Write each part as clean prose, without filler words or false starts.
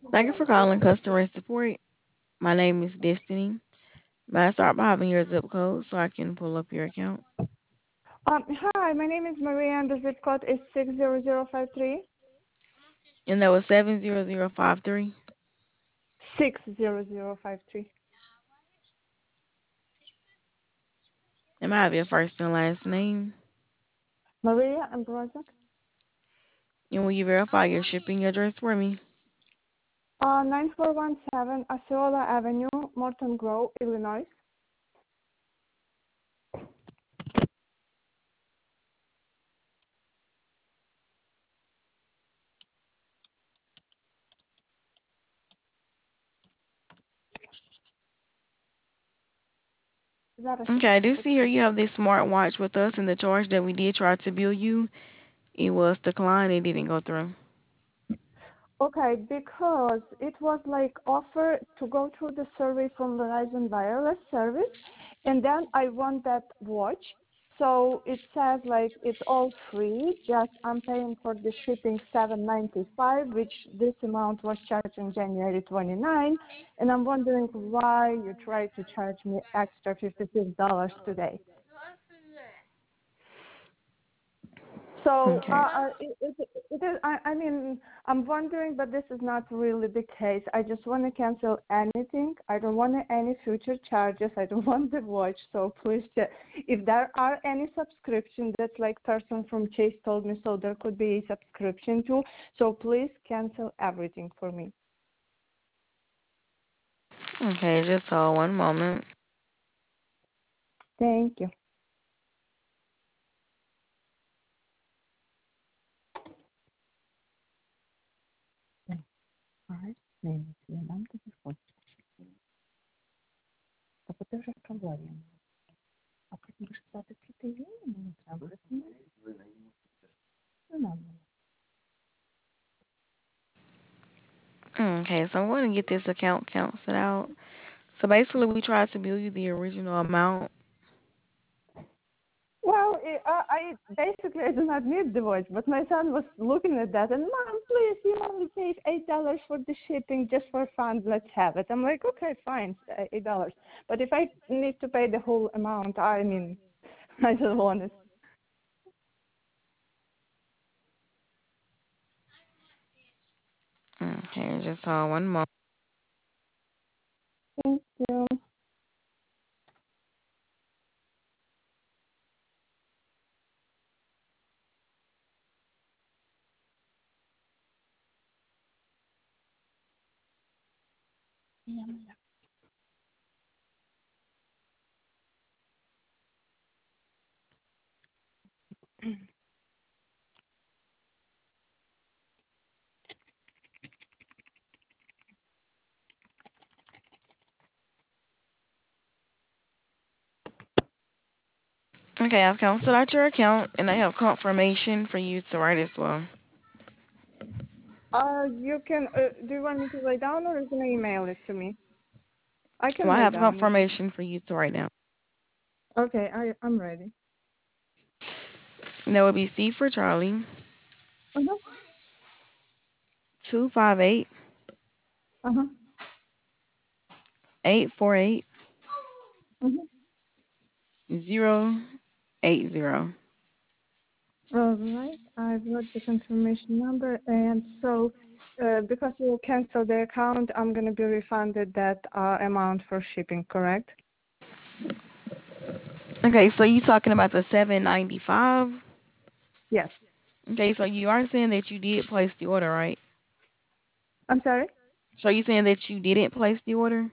Thank you for calling customer support. My name is Destiny. May I start by having your zip code so I can pull up your account? Hi, my name is Maria and the zip code is 60053. And that was 70053. 60053. And may I have your first and last name? Maria and Brozak. And will you verify your shipping address for me? 9417 Osceola Avenue, Morton Grove, Illinois. Зараз Okay, I do see here you have this smartwatch with us, and the charge that we did try to bill you, it was declined. It didn't go through. Okay, because it was like offer to go through the survey from Verizon Wireless Service, and then I want that watch. So it says like it's all free, just I'm paying for the shipping $7.95, which this amount was charged on January 29, and I'm wondering why you try to charge me extra $56 today. So Okay. it is. I mean, I'm wondering, but this is not really the case. I just want to cancel anything. I don't want any future charges. I don't want the watch. So please, if there are any subscription, that's like person from Chase told me, so there could be a subscription too. So please cancel everything for me. Okay, just hold one moment. Thank you. Ай, не дам тобі фотку. Тобто ти вже в проблемі. А потім будеш сказати, що ти вільна, мені треба. Не надо. Okay, so I'm going to get this account canceled out. So basically, we tried to bill you the original amount. Well, I basically I do not need the watch, but my son was looking at that and Mom, please, you only paid $8 for the shipping just for fun. Let's have it. I'm like, okay, fine, $8. But if I need to pay the whole amount, I mean, I don't want it. Okay, just hold one moment. Thank you. Okay, I've canceled out your account, and I have confirmation for you to write as well. You can. Do you want me to write down or is gonna email it to me? I Well, can I write have down. confirmation for you to write down. Okay, I'm ready. And that would be C for Charlie, Uh huh. 258 Uh huh. 848 Uh-huh. 080. All right, I've got the confirmation number, and so because you will cancel the account, I'm going to be refunded that amount for shipping, correct? Okay, so you talking about the 795? Yes. Okay, so you are saying that you did place the order, right? I'm sorry? So you saying that you didn't place the order?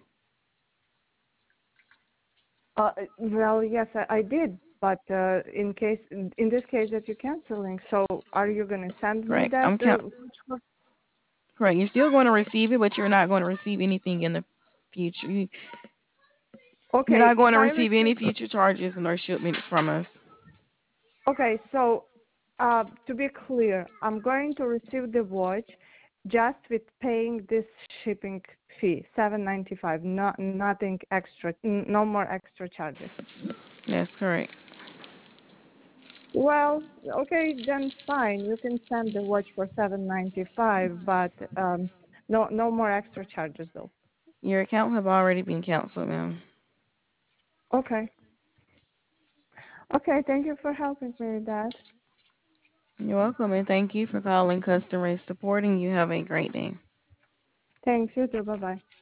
Well, yes, I did, but in this case that you're canceling, so are you going to send me Correct. that? Correct. You're still going to receive it, but you're not going to receive anything in the future. You're Okay, not if going to I receive any receive, future charges nor shipments from us. okay, so to be clear, I'm going to receive the watch just with paying this shipping fee, 7.95, not nothing extra, no more extra charges. That's correct. Well, okay, then fine. You can send the watch for 7.95, but No, no more extra charges though. Your account have already been canceled, ma'am. Okay. Okay, thank you for helping me with that. You're welcome, and thank you for calling customer support, and you have a great day. Thanks, you too. Bye bye.